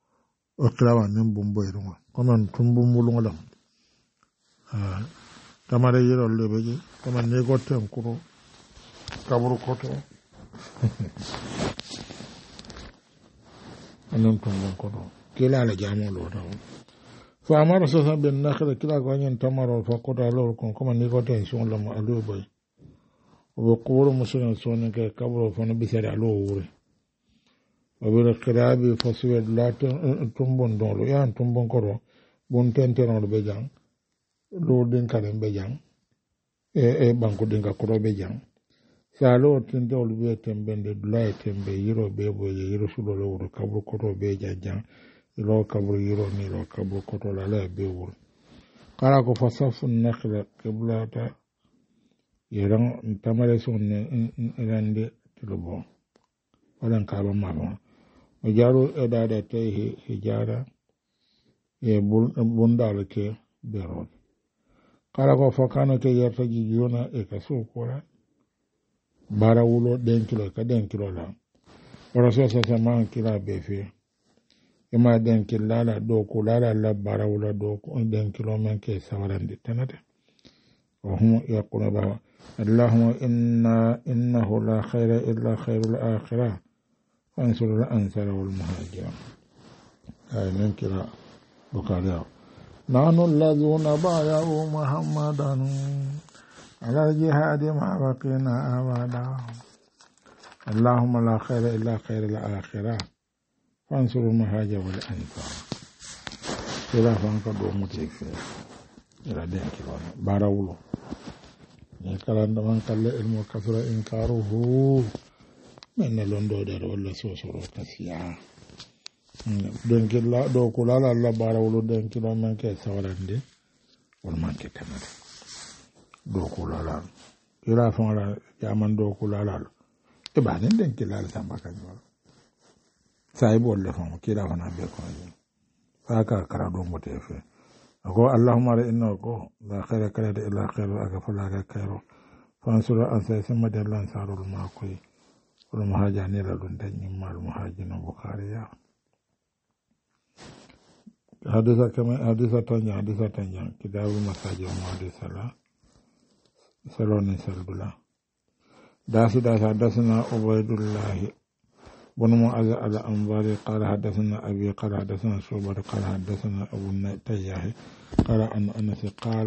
وكلاوا نبومبو يروا كمان تنبومبو لهم tamare yero lebe je kama nego tem kuro kaburu koto anan tumbon koto kila la jamo lo taw fa amara sa ben nakhla kila ko nyen tamaro fa kota lo kon kama nego tem son la mo alo boy o ko musulman sonen ke kaburo fa no bisare alo wure o be kirabi fa suwed la tumbon don lo yan tumbon koto bon tenteno be jang lo den kalen be jang e e banko den ka koro be jang sa lo tinde ol be tembende dulay tembe yiro be bo yiro sulo lo wuro kabru koto be jang lo kabru yiro ni lo kabru koto la la be wuro kala ko fasafu nakhla qiblata yiran tamare sunne rande tulo wadan ka ba ma ba o jaru e dada tay hijara e bundal ke berod kala ko fakano ke yerta ji yona e ka sukura bara wulo den kilo ka den kilo la ora so sa sama kila befe e ma den kila la do ko la la bara wulo do ko den kilo men ke sawarande tanata wa hum yaqulu ba allahumma inna innahu la khayra illa khayrul akhirah fansur al ansar wal muhajir ay men kila bukariya nanu alladhuna bay'u muhammadan ala jihad ma baqina abada allahumma la khayra illa khayrul akhirah fansur al muhajir wal ansar kila fanka do mutife ila den kilo barawulo ne kala man kalle ilmu kasra inkaruhu men londo de wala sosoro kasiya den kila do kula la la barawulo den kilo man ke sawarande wal man ke tamade do kula la kila fara jaman do kula la e ba den den kila la tambaka jwa sai bolle fam kila fana be ko aka kara do motefe ako allahumma ra inna ko la khaira kala illa khairu aka fala ka khairu fansura an sai sama da lan sarul ma koy wal muhajani la dun tan mal muhajina bukhariya hadisa kama hadisa tanya hadisa tanya kidawu masaji wa hadisala saloni salbula dasu dasu hadasna ubaydullah بن معاذ على أنباري قال حدثنا أبي قال حدثنا شعبة قال حدثنا أبو التياهي قال أن أنس قال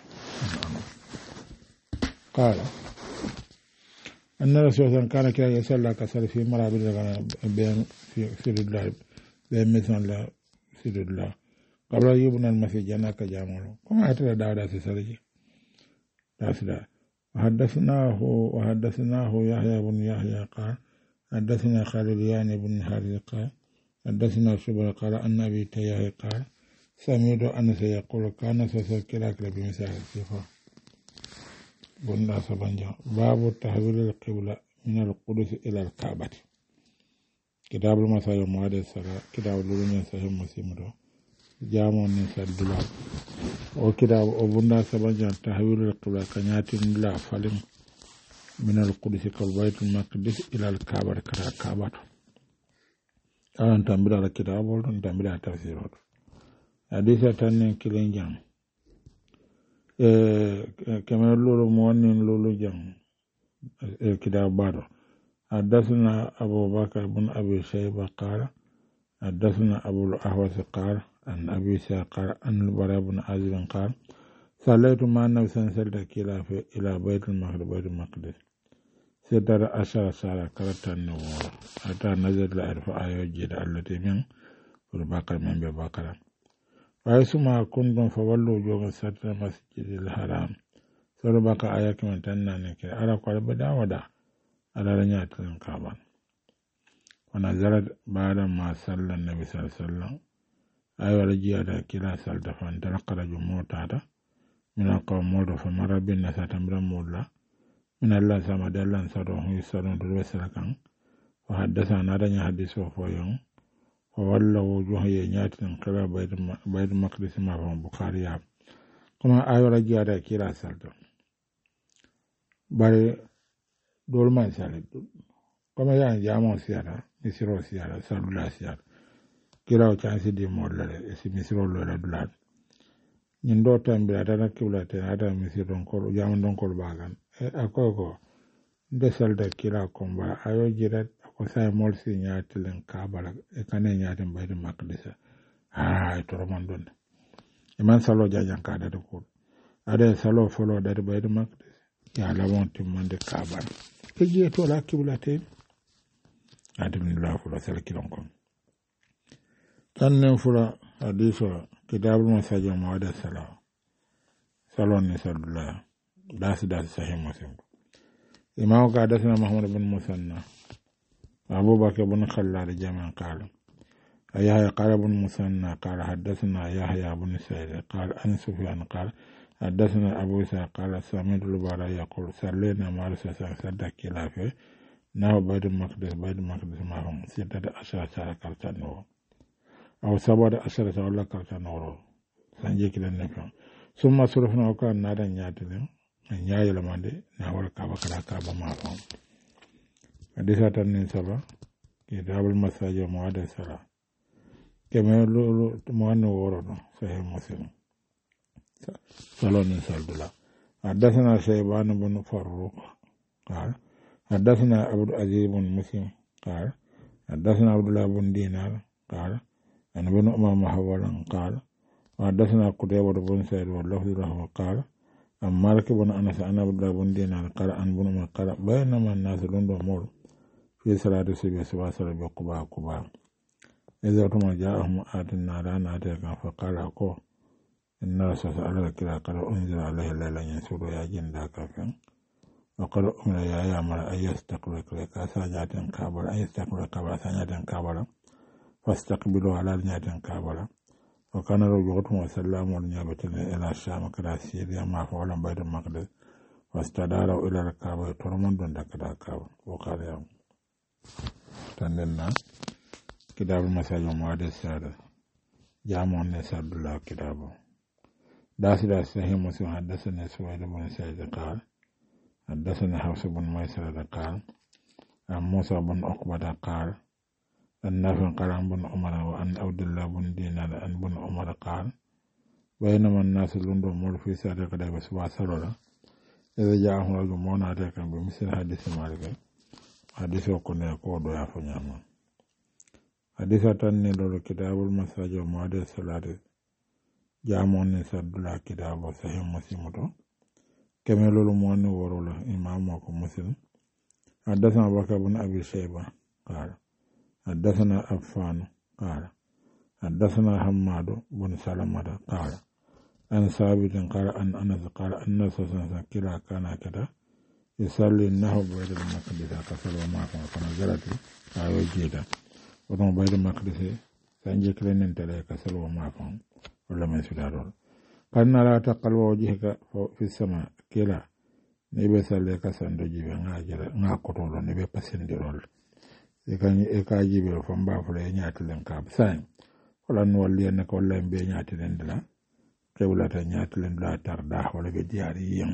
قال أن رسول الله كان كي يسأل كسر في مرابط بين في في الله بين مثل الله في الله قبل يبنى المسجد جناك جامعه كما أتى داود في سرجي داسدا وحدثناه وحدثناه يحيى بن يحيى قال حدثنا خالد يعني بن حارث قال حدثنا شعبة قال أن أبي تياهي قال سمعت أنس يقول كان سيذكرك بمثال الصفة بن سبنجا باب تحويل القبلة من القدس إلى الكعبة كتاب المسائل مواد الصلاة كتاب لولين صحيح مسلم جامع النساء الدولاب وكتاب أبونا سبنجا تحويل القبلة كنيات لا فلم من القدس كالبيت المقدس إلى الكعبة كذا الكعبة أنا تنبيه على كتاب ولا تنبيه على تفسير حديث تاني كلين جام كما لولو موانين لولو جام كتاب بارو حدثنا أبو بكر بن أبي شيبة قال حدثنا أبو الأهوس قال عن أبي سعيد قال أن البراء بن عازب قال صليت مع النبي صلى الله عليه وسلم إلى بيت المقدس بيت المقدس ستر أشار سارة كرتا النور حتى نزل لأعرف آية جيدة التي من البقرة من ببقرة ويسمع كنتم فولوا وجوه ستر مسجد الحرام سورة بقى آية كمان تنانك على قلب دا ودا على رنيات الكعبة ونزلت بعد ما صلى النبي صلى الله عليه وسلم آية رجيادة كلا سلطة فانتلق رجمو تاتا من القوم مولد فمر بالناس تمر مولا من الله سما دلان سرهم يسرون دروسلا كان وحدثنا دنيا حديث وفيون وولوا وجوه ينات انقلاب بيت بيت المقدس ما هو بخاري كما آية رجيادة كلا سلطة bari dol man sale comme ya jamo siara misiro siara salula siara kila o chansi di molle e si misiro lo la dulad ñin do tambi atana kiblate ata misi don ko jam don ko bagan e akoko nde salda kila komba ayo jirat ko say mol si ñaatilen kabala e kane ñaatin bayde makdisa ha to roman don e man salo jajan ka dade ko ada salo folo dade bayde makdisa ya la won timmande kabala e je to la kiblate adin la fula sal kilon kon tannen fula hadiso kitabul masajid mawada salam salon ni sallallahu das das sahih muslim imam ka dasna muhammad bin musanna abu bakr bin khallad jami'an qala ayya qala bin musanna qala hadathna yahya bin sa'id qala an sufyan qala hadathna abu isa qala sami'tu al-bara yaqul sallina ma rasul sadda khilafe naw baytul maqdis baytul maqdis ma hum sittata ashara kartan no aw sabada ashara wala kartan no sanje kilen ne kan summa surufna ko nada nyaatilen nyaayela mande na wala ka bakara ka ba ma fam hadisa tan ni saba kitabul masajid muwada sala keme lo mo no woro no sahih muslim salon ni saldula hadathana shayban bin farruq qala hadathana abdul aziz bin muslim qala hadathana abdullah bin dinar qala an ibn umar mahwalan qala hadathana qutayba bin sa'id wa lafzi lahu qala am malik bin anas ana abdullah bin dinar qala an ibn umar qala baynama an-nas lundu mur fi salati subhi wa salati quba quba idza tuma ja'ahum atina rana ta kan fa qala ko inna sa'ala kila qala unzila alayhi laylan yasuru ya jinda kafin wa qala umra ya ya mar ayastaqbilu ka sajatin kabara ayastaqbilu kabara sajatin kabara fastaqbilu ala nyatin kabara wa kana rajulun sallamu nyabatin ila sham kada siriya ma fa wala baytul maqdis wastadara ila al-kaaba turman don da kada kaaba wa qala ya tanenna kitabul masajid muwada sada jamon ne sadula kitabu داس داس صحيح مسلم حدثنا سويد بن سعيد قال حدثنا حفص بن ميسرة قال عن موسى بن عقبة قال النافع قال عن بن عمر وعن عبد الله بن دينار عن بن عمر قال بينما الناس لندن مر في سارة قد بسوا سرورا إذا جاءهم رجل مونا تكن بمثل حديث مالك حديث وكنا يقول يا فنياما حديث تاني لولو كتاب المساجد مواد الصلاة jamon ni sadula kitabo sahih muslim to kemelolu monni worola imam ko muslim hadathana bakar ibn abi shayba qala hadathana affan qala hadathana hammad ibn salamah qala an sabit qala an anas qala anna sallallahu kila kana kada yusalli nahu bayda al-maqdis ka salama ma fa nazarat ayo jeda odon bayda al-maqdis sanje klenen tele ka salama ma fa ولا ما يسدارون قالنا لا تقلب وجهك في السماء كلا نبي سالك سندوجي ناجر ناكوتولو نبي باسنديرول يكاني اكاجي بي فمبا فلا نياتلن كاب ساين ولا نولي انك ولا مبي نياتلن دلا كيولا تا نياتلن لا تردا ولا بي دياري يم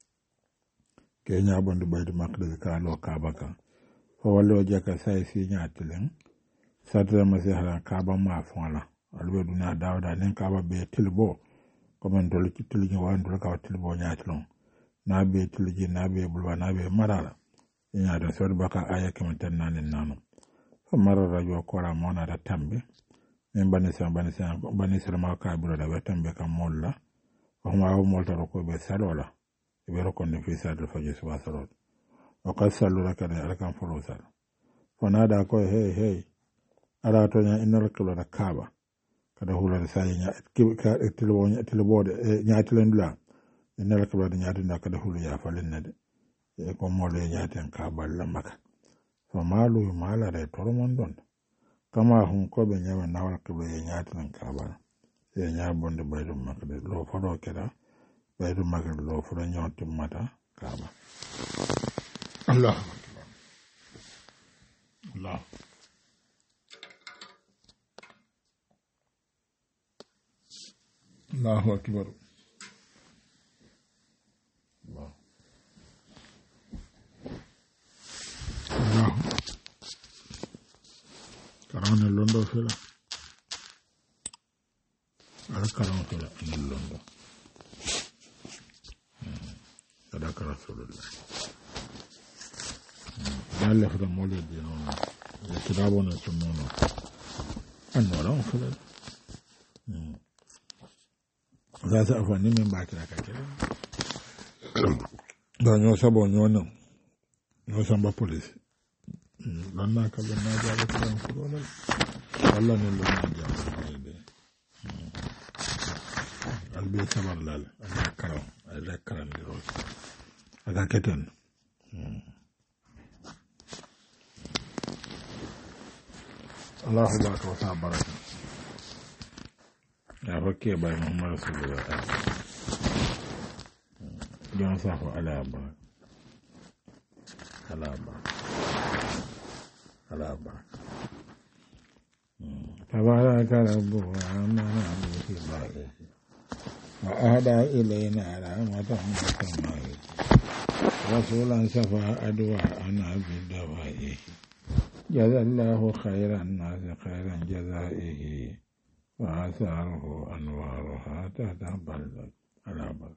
كينيا بوند بايد ماكدل كالو كاباكا فولو وجهك ساي سي نياتلن ساتلا مسيحلا كابا ما فولا alwe duna dawda nen ka ba be tilbo ko men dol ci tilji wan dol ka tilbo nyaatlon na be tilji na be bulwa na be marala nya da sor baka aya kam tan nanen nanu fa mara rajo ko ra mona da tambe men bani sa bani sa bani sa ma ka bula da tambe kam molla ko ma o molta ko be salola be ro ko ne fi sa do faji suba salot o ka salura ka ne alkan folo sal fona da ko hey hey ara to nya inal kilo da kaba kada hula sa nya ka tilbo nya tilbo de nya tilendula inal kilo da nya tinda kada hulu ya falen nade e ko mole nya ten ka balla maka so malu mala de tormon don kama hun ko be nya na wal kilo nya tin ka balla e nya bonde baydo maka de lo fodo keda baydo maka lo fodo nya timata ka ba Allah Allah Allahu akbar. Allah. Allah. Karane londo fela. ala karan kala anil londo sadaka rasulullah dalle fota mole di non e kitabo na sunnono anno ran fula za ta afani min ba kira ka kira da nyo sabo nyo no nyo samba police dan na ka ban na ja da kan fula Allah ne lo na ja de albe sabar lal ala karam ala karam di ro aga keten Allahu baka wa ta baraka ya bakke bai Muhammad sallallahu alaihi wasallam jan safu ala ba ala ba ala ba tabaraka rabbuhu amma na'budu bihi wa ahda ilayna rahmatan min samai rasulan safa adwa ana bidawaihi jazallahu khairan nas khairan jazaihi wa atharuhu anwaruha tataballat ala bal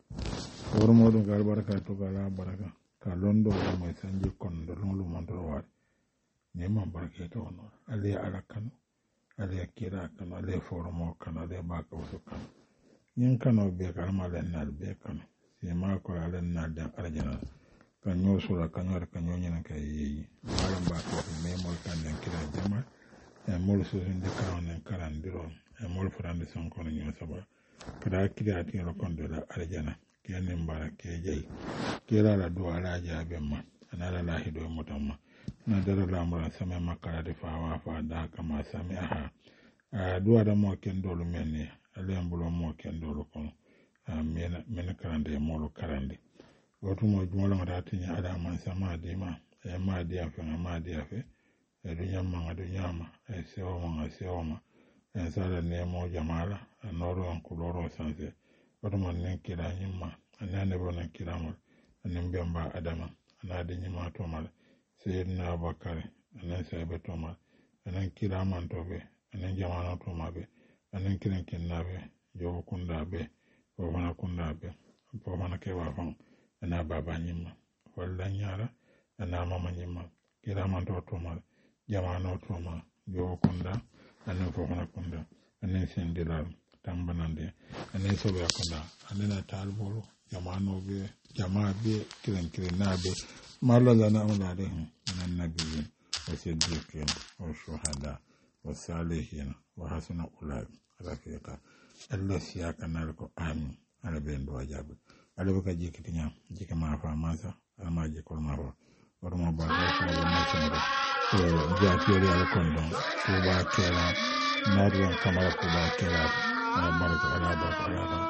hormodo gal baraka to gala baraka ka londo mo sanji kondo lolu mandoro wa ne man baraka to no ali alakan ali akira kan ali formo kan ali baka usukan yin kano be karma len nal be kan se ma ko alen nal da arjana kan nyo sura kan yor kan nyo nyina kay yi malam ba ko me mol kan den kira jama e mol so sun de kan den karan diro e mol frande son ko nyo saba kada kira ti ro kon do la arjana kene mbara ke jey kira la do ala jabe ma anala la hido mutamma na dara la mura sama makara de fa wa fa da kama sami aha a duwa da mo ken dolu menni ale ambulo mo ken dolu kon mena mena karande mo lo karande wotu mo jumola ngata tinya ada man sama di ma e ma di afa ma di afa e du nyama ngadu nyama e sewo ma sewo ma e sala ne mo jamala noro an kuloro sanse wotu mo nen kira nyima anane bona kira mo anen bemba adama anade nyima to mala Sayyidina Abubakar anan sahabe to ma anan kira man to be anan jamana to ma be anan kiran kinna be jowo kunda be ko wana kunda be ko wana ke wa fam ana baba nyima walla nyara ana mama nyima kira man to to ma jamana to ma jowo kunda anan ko wana kunda anan sendila tambanande anan so be kunda anan talbolo jamano be jama be kiran kiran na be مالا لنا أولادهم من النبيين والصديقين والشهداء والصالحين وحسن أولئك رفيقا الله سياكنا لكم آمين على بين دوا جابر على بك جيك تنيا جيك ما فاماسا أما جيك ما فا ورما بعد فاضل ما سمرا جاتي لي على كندون كوبا كلا ناريان كمال كوبا كلا بارك الله بارك الله